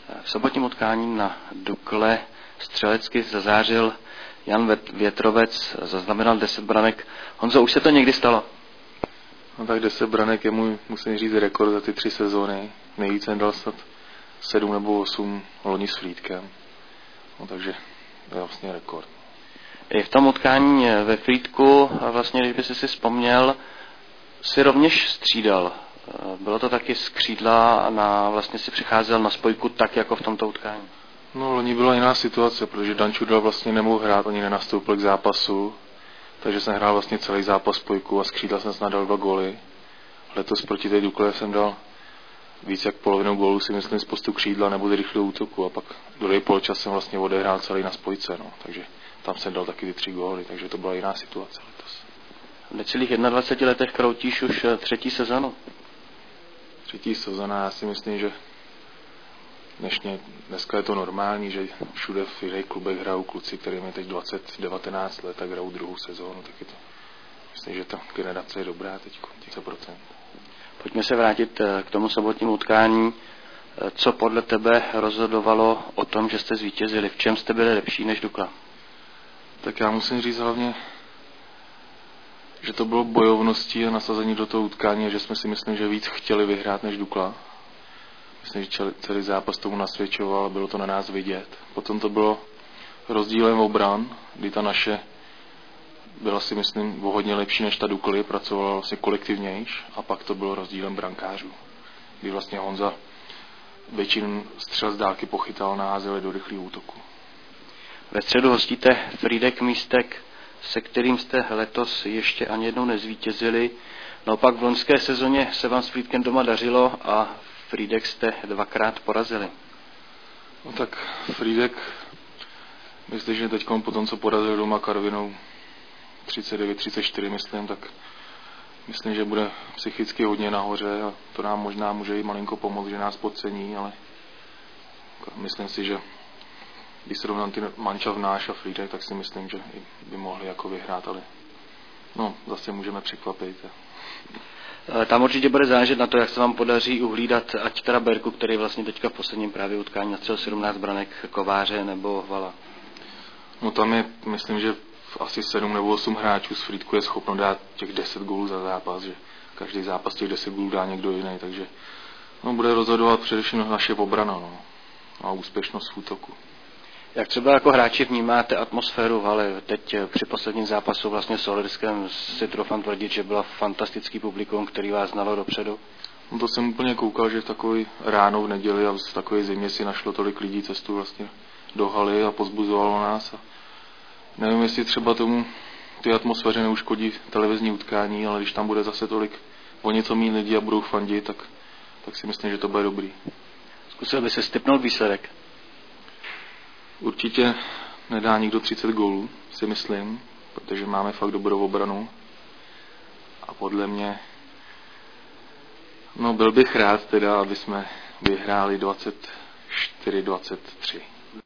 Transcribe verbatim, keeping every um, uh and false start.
V sobotním utkání na Dukle střelecky zazářil Jan Větrovec, zaznamenal deset branek. Honzo, už se to někdy stalo? No tak deset branek je můj, musím říct, rekord za ty tři sezóny. Nejvíc jsem dal snad sedm nebo osm loni s Frýdkem. No takže to je vlastně rekord. I v tom utkání ve Frýdku, vlastně, když by si si vzpomněl, si rovněž střídal. Bylo to taky z křídla a na, vlastně si přicházel na spojku tak, jako v tomto utkání. No, loni byla jiná situace, protože Dan Čudel vlastně nemohl hrát, ani nenastoupil k zápasu, takže jsem hrál vlastně celý zápas spojku a z křídla jsem snad dal dva góly. Letos proti té Dukle jsem dal víc jak polovinu gólů, si myslím, z postu křídla nebo z rychlého útoku a pak druhý poločas jsem vlastně odehrál celý na spojce, no, takže tam jsem dal taky ty tři góly, takže to byla jiná situace letos. V necelých dvaceti jedna letech kroutíš už třetí sezonu. Třetí sezona, já si myslím, že dnešně, dneska je to normální, že všude v jiných klubech hrajou kluci, kterým je teď dvacet devatenáct let a hrajou druhou sezónu, tak je to, myslím, že ta generace je dobrá teď, deset procent. Pojďme se vrátit k tomu sobotnímu utkání. Co podle tebe rozhodovalo o tom, že jste zvítězili? V čem jste byli lepší než Dukla? Tak já musím říct hlavně, že to bylo bojovností a nasazení do toho utkání a že jsme si myslím, že víc chtěli vyhrát než Dukla. Myslím, že celý zápas tomu nasvědčoval a bylo to na nás vidět. Potom to bylo rozdílem obran, kdy ta naše byla si myslím o hodně lepší než ta Dukly, pracovala vlastně kolektivnějš a pak to bylo rozdílem brankářů, kdy vlastně Honza většinu střel z dálky pochytal, naházeli do rychlého útoku. Ve středu hostíte Frýdek Místek, se kterým jste letos ještě ani jednou nezvítězili. Naopak v loňské sezóně se vám s Frýdkem doma dařilo a Frýdek jste dvakrát porazili. No tak Frýdek, myslím, že teď po tom, co porazil doma Karvinou třicet devět třicet čtyři, myslím, tak myslím, že bude psychicky hodně nahoře a to nám možná může i malinko pomoct, že nás podcení, ale myslím si, že když srovnám ty mančav náš a Frýdek, tak si myslím, že by mohli jako vyhrát, ale no, zase můžeme překvapit. Tam určitě bude záležet na to, jak se vám podaří uhlídat ať teda Berku, který vlastně teďka v posledním právě utkání nastřelil sedmnáct branek, Kováře nebo Vala. No tam je, myslím, že asi sedm nebo osm hráčů z Frýdku je schopno dát těch deset gólů za zápas, že každý zápas těch deset gólů dá někdo jiný, takže no, bude rozhodovat především naše obrana, no, a úspěšnost v útoku. Jak třeba jako hráči vnímáte atmosféru v hale? Teď při posledním zápasu vlastně s Olerskem si troufám tvrdit, že byla fantastický publikum, který vás znalo dopředu. No to jsem úplně koukal, že v takový ráno v neděli a v takové zimě si našlo tolik lidí cestu vlastně do haly a pozbuzovalo nás. A nevím, jestli třeba tomu ty atmosféře neuškodí televizní utkání, ale když tam bude zase tolik o něco méně lidí a budou fandit, tak, tak si myslím, že to bude dobrý. Zkusil by se stipnout výsledek? Určitě nedá nikdo třicet gólů, si myslím, protože máme fakt dobrou obranu. A podle mě, no byl bych rád teda, aby jsme vyhráli dvacet čtyři dvacet tři.